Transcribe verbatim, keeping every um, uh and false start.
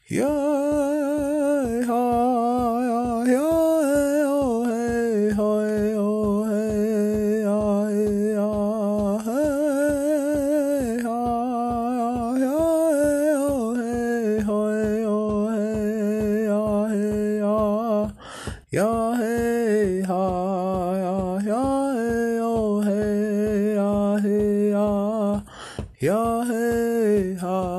Yeah, ha, yeah, yeah, oh, hey, hey, oh, hey, yeah, yeah, hey, ha, yeah, oh, hey, hey, oh, hey, yeah, hey, yeah, yeah, hey, ha, yeah, yeah, hey, oh, hey, yeah, hey, yeah, yeah, hey, ha.